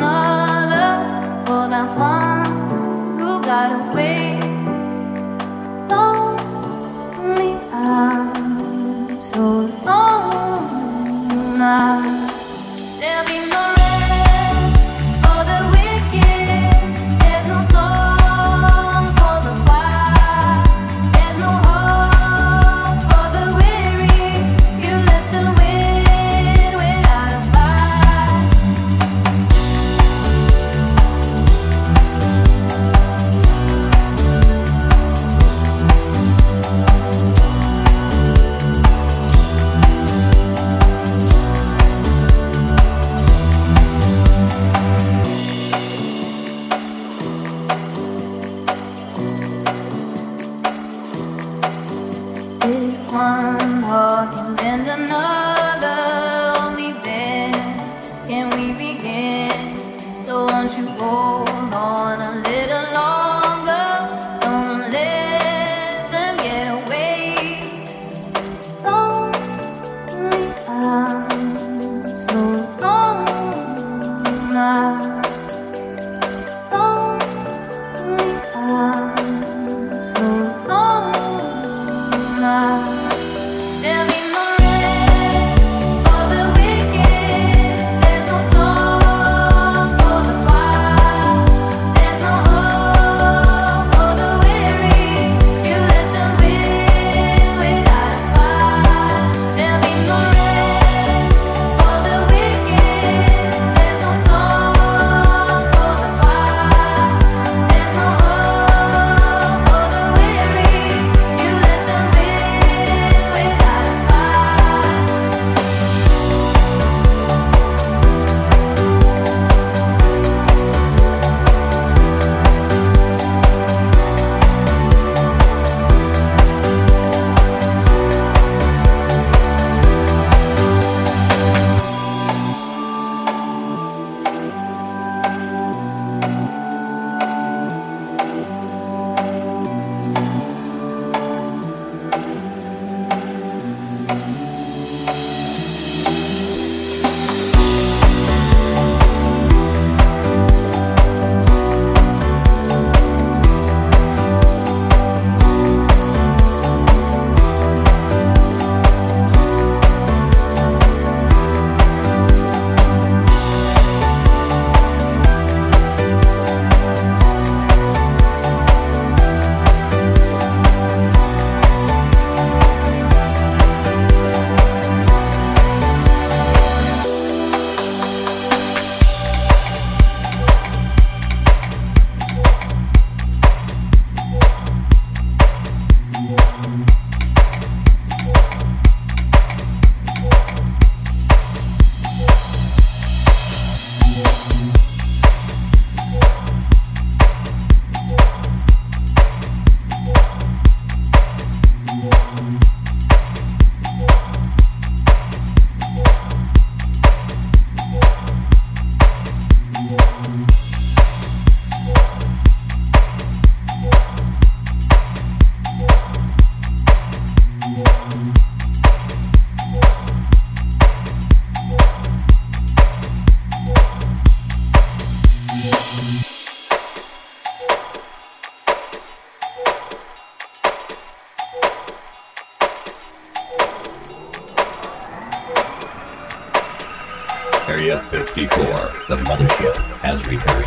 Area 54, the mothership, has returned.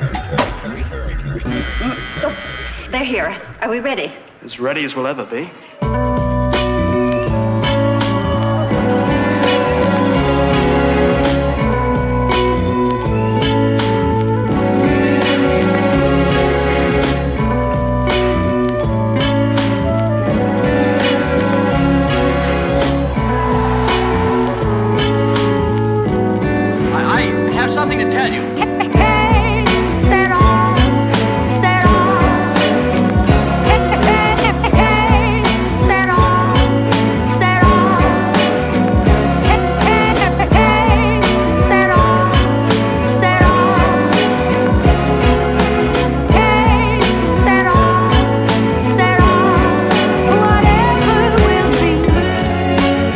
They're here. Are we ready? As ready as we'll ever be. Something to tell you. Hey, stand on, stand on. Hey, stand on, stand on. Hey, stand on, stand on. Hey, stand on, stand on. Whatever will be,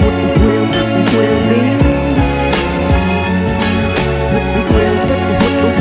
will be.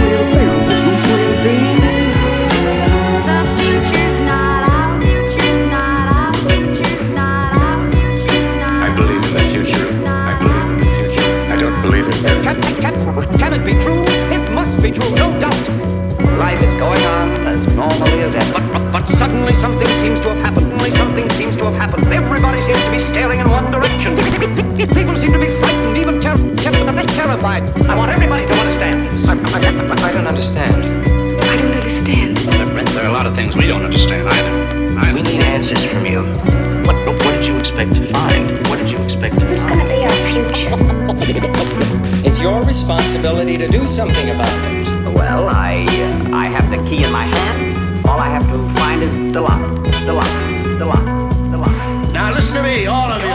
be true, no doubt. Life is going on as normally as ever. But suddenly something seems to have happened. Everybody seems to be staring in one direction. People seem to be frightened, even terrified. I want everybody to understand this. I don't understand. I don't understand. There are a lot of things we don't understand either. We need answers from you. What did you expect to find? What did you expect to Who's find? gonna be our future? It's your responsibility to do something about it. Well, I have the key in my hand. All I have to find is the lock. The lock. The lock. The lock. Now listen to me, all of you.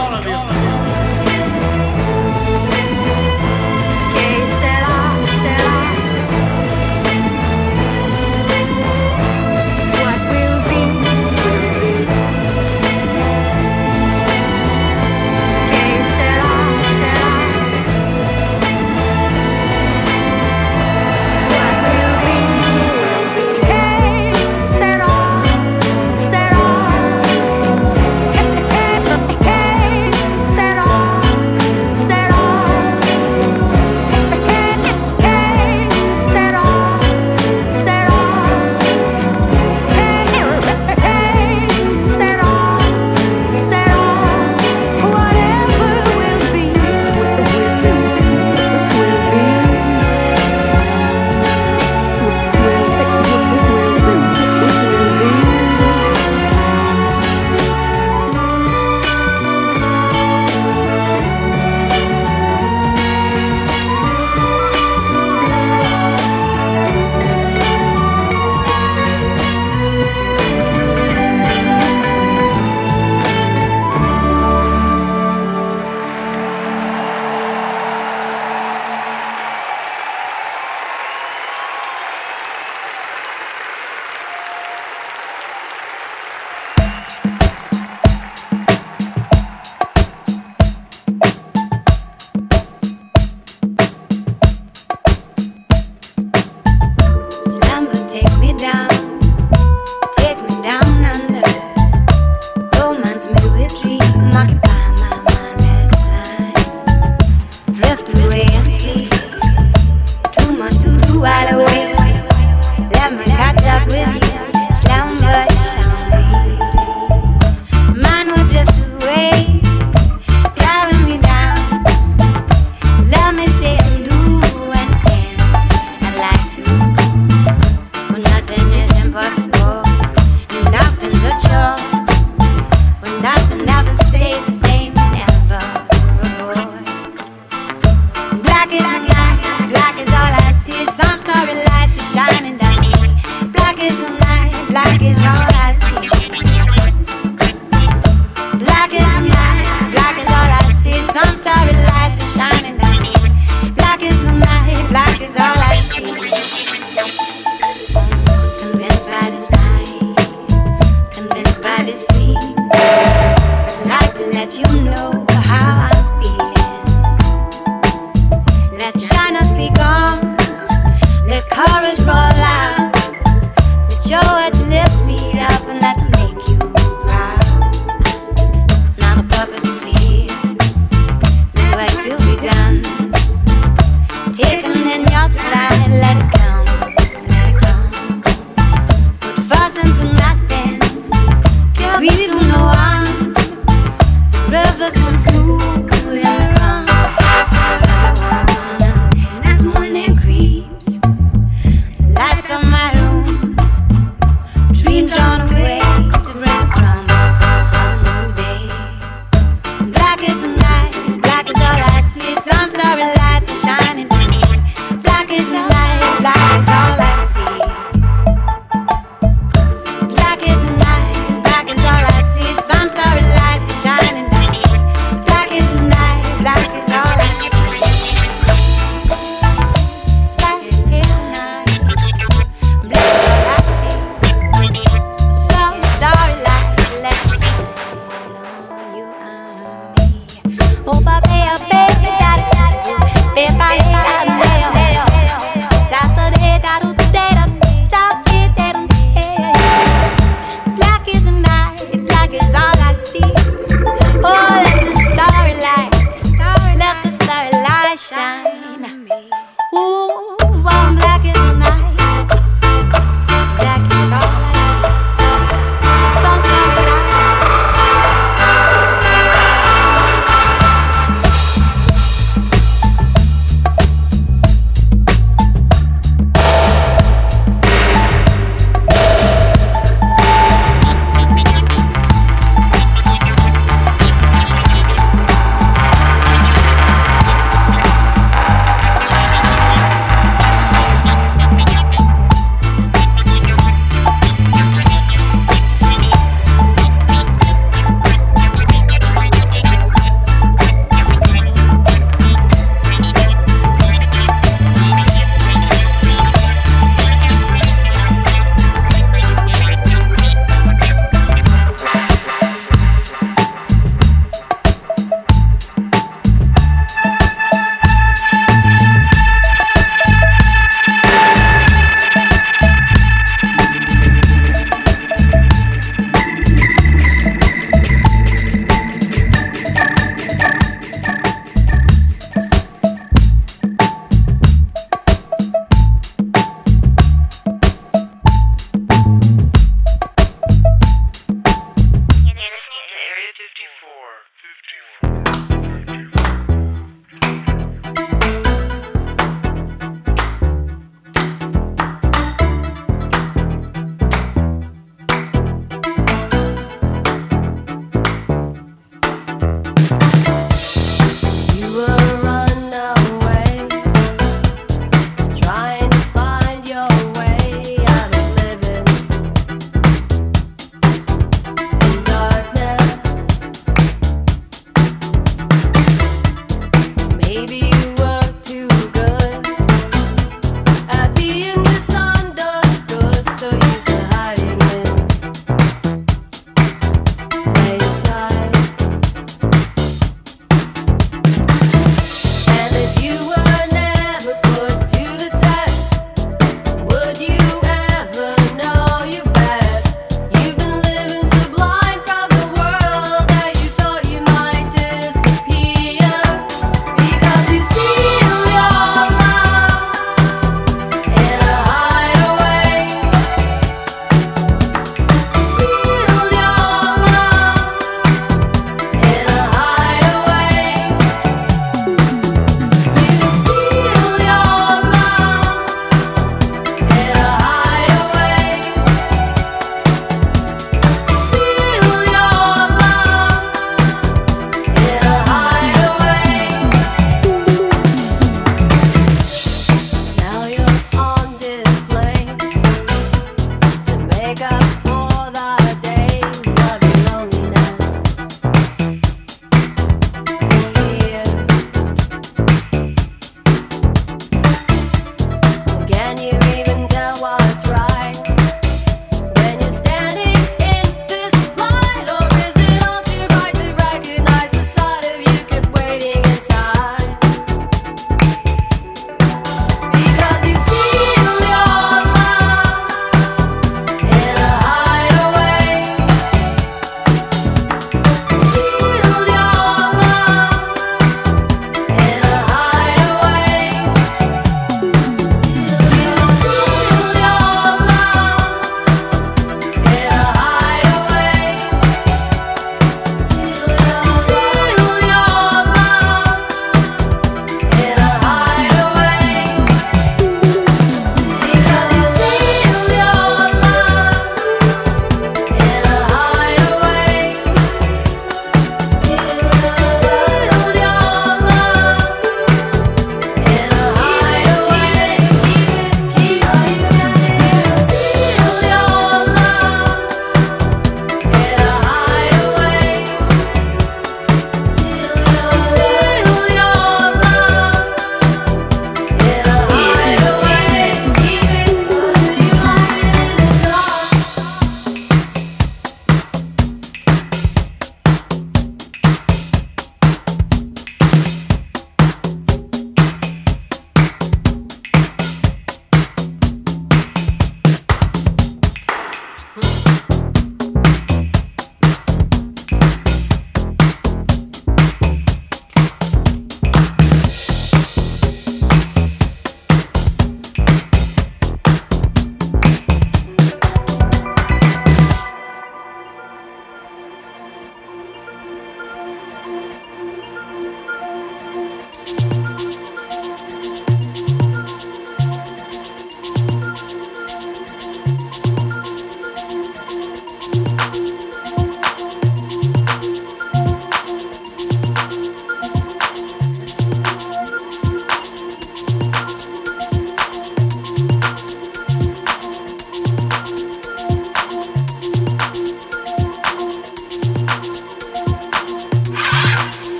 Que sera, sera. What will be, will be. Que sera, sera. What will be, will be. Que sera, sera.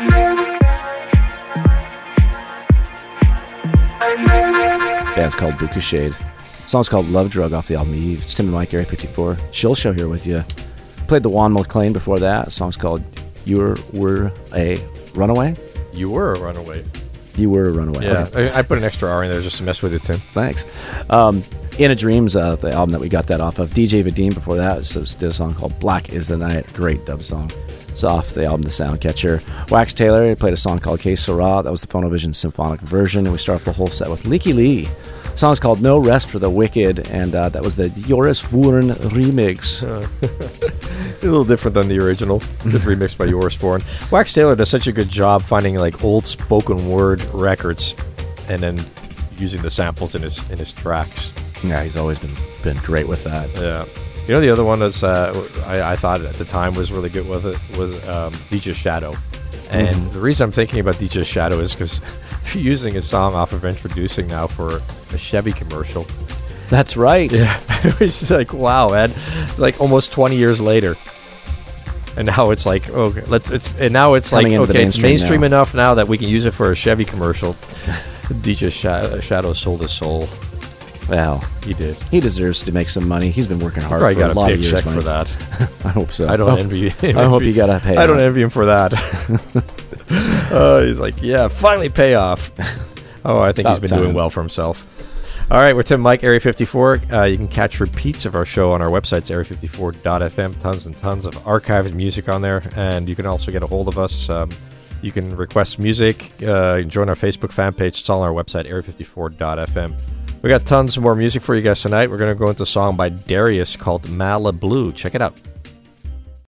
Band's called Buka Shade. Song's called Love Drug off the album Eve. It's Tim and Mike, Area 54. Chill Show here with you. Played the Juan McClain before that. Song's called You Were a Runaway. You were a runaway. You Were a Runaway. Yeah, Okay. I put an extra R in there just to mess with it, Tim. Thanks. Inna Dreams, the album that we got that off of. DJ Vadim before that did a song called Black is the Night. Great dub song. It's off the album The Soundcatcher. Wax Taylor played a song called Que Sera. That was the Phonovision symphonic version. And we start off the whole set with Leaky Lee. The song's called No Rest for the Wicked. And that was the Joris Voorn remix. A little different than the original. Just remixed by Joris Voorn. Wax Taylor does such a good job finding like old spoken word records and then using the samples in his tracks. Yeah, he's always been great with that. Yeah. You know, the other one that's I thought at the time was really good with it was DJ Shadow. And the reason I'm thinking about DJ Shadow is because they're using a song off of Introducing now for a Chevy commercial. That's right. Yeah. It's like, wow, man. Like almost 20 years later. And now it's like, okay, now it's like, okay, it's mainstream enough now that we can use it for a Chevy commercial. DJ Shadow sold his soul. Well, he did. He deserves to make some money. He's been working hard for got a lot of years. Check for that. I hope so. I don't envy him. I hope you got to pay. I don't envy him for that. He's like, yeah, finally payoff. I think he's been doing well for himself. All right, we're Tim and Mike, Area 54. You can catch repeats of our show on our website, area54.fm. Tons and tons of archived music on there. And you can also get a hold of us. You can request music. Join our Facebook fan page. It's all on our website, area54.fm. We got tons more music for you guys tonight. We're going to go into a song by Darius called Malibu. Check it out.